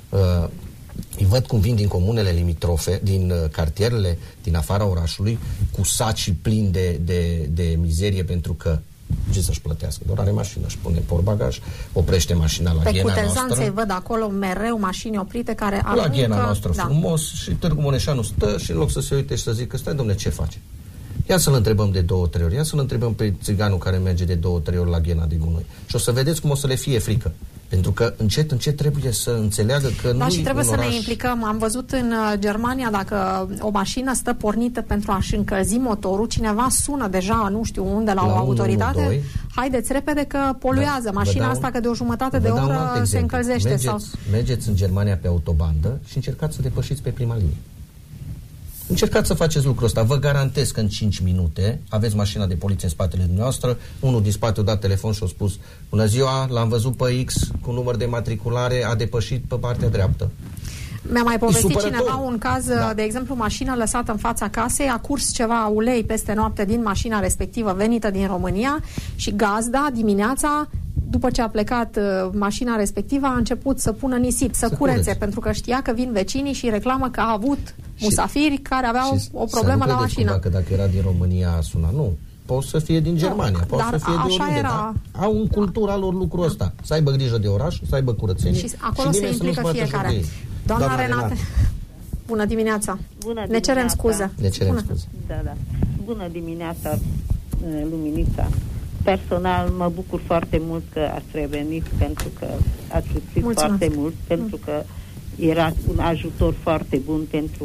Îi văd cum vin din comunele limitrofe, din cartierele din afara orașului, cu saci plini de mizerie, pentru că ce să-și plătească? Doar are mașină, își pune portbagaj, oprește mașina la ghena noastră. Pe văd acolo mereu mașini oprite care aruncă... La ghena noastră frumos, și Târgu Mureșanu stă și în loc să se uite și să zică, stai dom'le, ce face? Ia să-l întrebăm de 2-3 ori, ia să-l întrebăm pe țiganul care merge de 2-3 ori la ghena de gunoi. Și o să vedeți cum o să le fie frică. Pentru că încet, încet trebuie să înțeleagă că nu. Și trebuie să ne implicăm. Am văzut în Germania, dacă o mașină stă pornită pentru a-și încălzi motorul, cineva sună deja, nu știu unde, la o autoritate. Haideți repede că poluează mașina asta, că de o jumătate de oră se încălzește. Mergeți în Germania pe autobandă și încercați să depășiți pe prima linie. Încercați să faceți lucrul ăsta. Vă garantez că în 5 minute aveți mașina de poliție în spatele dumneavoastră, unul din spate a dat telefon și a spus: bună ziua, l-am văzut pe X cu număr de matriculare, a depășit pe partea dreaptă. Mi-a mai povestit cineva un caz, de exemplu, mașină lăsată în fața casei, a curs ceva ulei peste noapte din mașina respectivă venită din România și gazda dimineața, după ce a plecat mașina respectivă, a început să pună nisip, să curețe, pentru că știa că vin vecinii și reclamă că a avut musafiri care aveau o problemă la mașină. Că dacă era din România suna, nu. Poate să fie din Germania, poate să fie de oriunde, dar au în cultura lor lucrul ăsta. Să aibă grijă de oraș, să aibă curățenie. Și acolo se implică fiecare. Doamna Renate, bună dimineața. Ne cerem scuze. Ne cerem scuze. Da. Bună dimineața, Luminița. Personal mă bucur foarte mult că ați revenit, pentru că ați luptat foarte mult, pentru că era un ajutor foarte bun pentru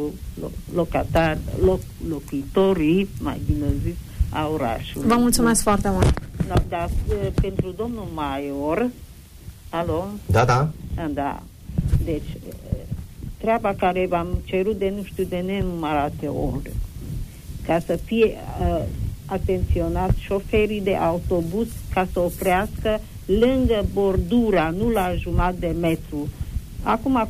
locuitorii, mai bine zis, a orașului. Vă mulțumesc foarte mult. Dar pentru domnul Maior, alo? Da. Deci, treaba care v-am cerut de nu știu de nenumărate ori, ca să fie atenționați șoferii de autobuz ca să oprească lângă bordura, nu la jumătate de metru. Acum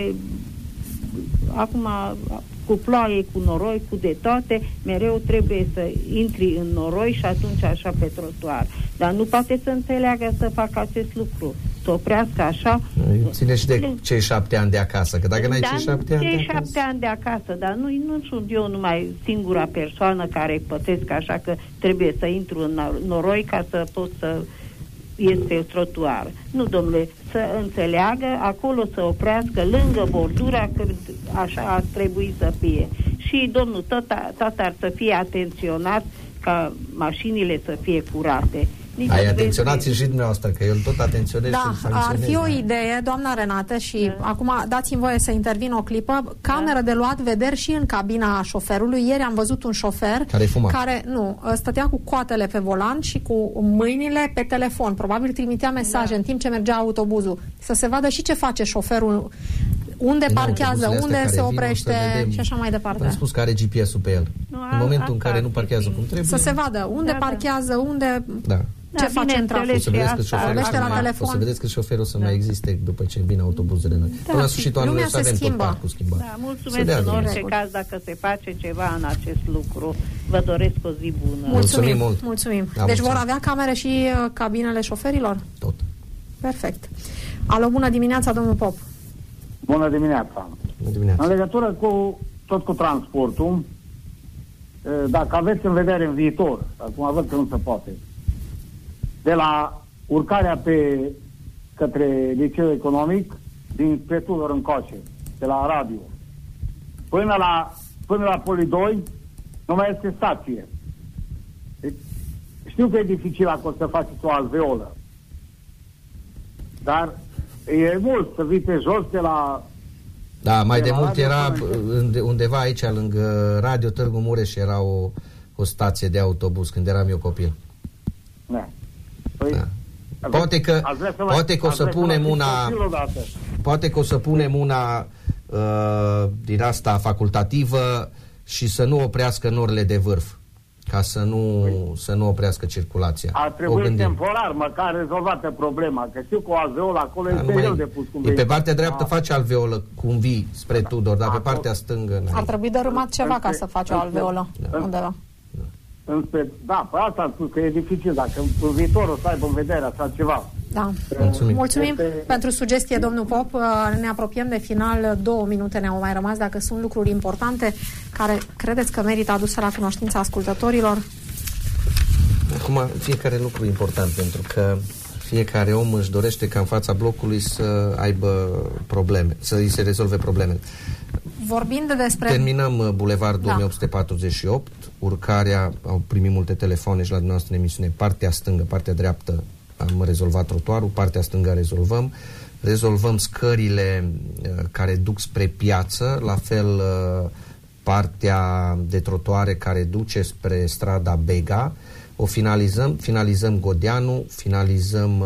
cu ploaie, cu noroi, cu de toate, mereu trebuie să intri în noroi și atunci așa pe trotuar. Dar nu poate să înțeleagă să facă acest lucru. să oprească așa. Ține și de cei 7 ani de acasă, că dacă n-ai cei 7 ani de acasă... 7 ani de acasă, dar nu sunt eu numai singura persoană care pățesc așa că trebuie să intru în noroi ca să pot să ies pe trotuar. Nu, domnule, să înțeleagă, acolo să oprească lângă bordura, că așa ar trebui să fie. Și domnul tata ar să fie atenționat ca mașinile să fie curate. Ai atenționat și dumneavoastră, că el tot atenționez și ar fi o idee, doamna Renată, și acum dați-mi voie să intervin o clipă. Cameră de luat vederi și în cabina șoferului. Ieri am văzut un șofer care stătea cu coatele pe volan și cu mâinile pe telefon. Probabil trimitea mesaje în timp ce mergea autobuzul. Să se vadă și ce face șoferul, unde parchează, unde se oprește și așa mai departe. Am spus că are GPS-ul pe el. În momentul în care nu parchează cum trebuie. Să se vadă unde parchează, unde... Ce face în trafic? O să vedeți că șoferul o să mai existe după ce vin autobuzele noi. Până la sfârșitul anului să avem tot parcul schimbat. Da, mulțumesc în orice caz dacă se face ceva în acest lucru. Vă doresc o zi bună. Mulțumim mult. Mulțumim. Deci vor avea camere și cabinele șoferilor? Tot. Perfect. Alo, bună dimineața, domnul Pop. Bună dimineața. Bună dimineața. În legătură tot cu transportul, dacă aveți în vedere în viitor, acum văd că nu se poate, de la urcarea către liceul economic din Tudor încoace, de la radio, până la Poli 2 nu mai este stație. Deci, știu că e dificil acolo să faceți o alveolă, dar e mult să vii pe jos de la... Da, mai de mult era undeva aici lângă Radio Târgu Mureș era o stație de autobuz când eram eu copil. Da. Păi, Poate că o să punem una din asta facultativă și să nu oprească norile de vârf, ca să nu oprească circulația. Ar trebui temporar măcar rezolvată problema, că știu că o alveolă acolo este greu de pus cum pe partea dreaptă face alveolă cum vii spre Tudor, dar pe partea stângă ar trebui dărâmat ceva ca să faci o alveolă undeva. Da, pe asta am spus că e dificil, dacă în viitor o să aibă în vedere așa ceva. Da. Mulțumim pentru sugestie, domnul Pop. Ne apropiem de final, 2 minute ne-au mai rămas. Dacă sunt lucruri importante care credeți că merită aduse la cunoștința ascultătorilor? Acum, fiecare lucru important, pentru că fiecare om își dorește ca în fața blocului să aibă probleme, să îi se rezolve problemele. Vorbind despre... Terminăm Bulevardul 1848, urcarea, au primit multe telefoane și la dumneavoastră în emisiune, partea stângă, partea dreaptă am rezolvat trotuarul, partea stângă rezolvăm scările care duc spre piață, la fel partea de trotuare care duce spre strada Bega, o finalizăm Godeanu, finalizăm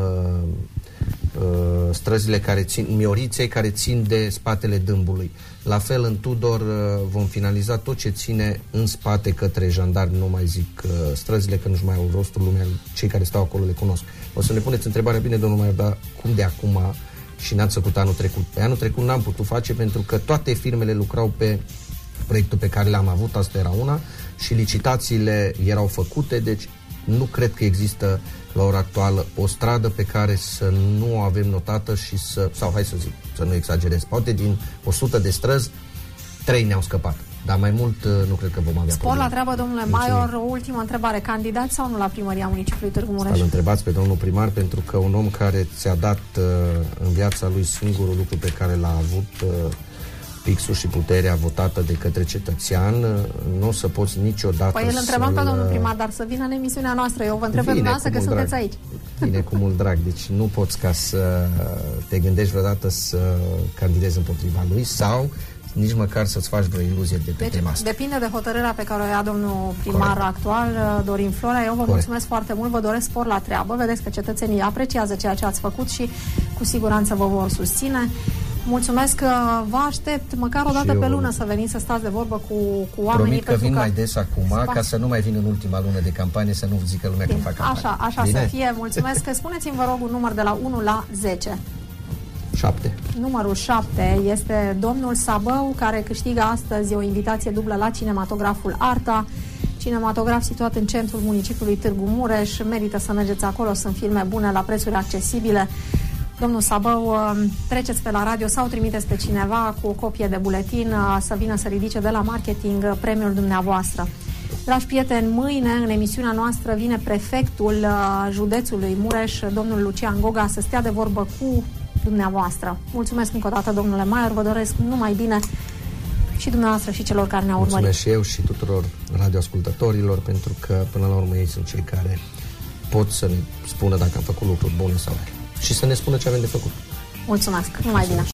străzile care țin, Mioriței, care țin de spatele Dâmbului. La fel în Tudor vom finaliza tot ce ține în spate către jandarmi, nu mai zic străzile, că nu-și mai au rostul, lumea, cei care stau acolo le cunosc. O să ne puneți întrebarea, bine, domnul Maior, dar cum de acum și n-ați făcut anul trecut? Pe anul trecut n-am putut face pentru că toate firmele lucrau pe proiectul pe care l-am avut, asta era una, și licitațiile erau făcute, deci nu cred că există la ora actuală o stradă pe care să nu o avem notată și sau hai să zic, să nu exagerez, poate din 100 de străzi 3 ne-au scăpat, dar mai mult nu cred că vom avea probleme. La treabă, domnule Maior, o ultimă întrebare, candidat sau nu la primăria municipiului Târgu Mureș? Îl întrebați pe domnul primar, pentru că un om care ți-a dat în viața lui singurul lucru pe care l-a avut, pixul și puterea votată de către cetățean, nu o să poți niciodată. Păi îl întrebam pe domnul primar, dar să vină în emisiunea noastră. Eu vă întreb pe dumneavoastră că sunteți aici. Bine, cu mult drag. Deci nu poți ca să te gândești vreodată să candidezi împotriva lui sau nici măcar să-ți faci vreo iluzie de pe tema asta. Depinde de hotărârea pe care o ia domnul primar actual, Dorin Florea. Eu vă mulțumesc foarte mult, vă doresc spor la treabă. Vedeți că cetățenii apreciază ceea ce ați făcut și cu siguranță vă vor susține. Mulțumesc, că vă aștept măcar o dată pe lună să veniți să stați de vorbă cu oamenii. Promit că vin mai des acum, ca să nu mai vin în ultima lună de campanie, să nu zică lumea că fac campanie. Așa să fie. Mulțumesc. Spuneți-mi, vă rog, un număr de la 1 la 10. 7. Numărul 7 este domnul Sabău, care câștigă astăzi o invitație dublă la Cinematograful Arta, cinematograf situat în centrul municipiului Târgu Mureș. Merită să mergeți acolo, sunt filme bune la prețuri accesibile. Domnul Sabău, treceți pe la radio sau trimiteți pe cineva cu o copie de buletin să vină să ridice de la marketing premiul dumneavoastră. Dragi prieteni, mâine în emisiunea noastră vine prefectul județului Mureș, domnul Lucian Goga, să stea de vorbă cu dumneavoastră. Mulțumesc încă o dată, domnule Maior, vă doresc numai bine și dumneavoastră și celor care ne-au urmărit. Mulțumesc și eu și tuturor radioascultătorilor, pentru că până la urmă ei sunt cei care pot să ne spună dacă am făcut lucruri bune sau rele și să ne spună ce avem de făcut. Mulțumesc, numai bine!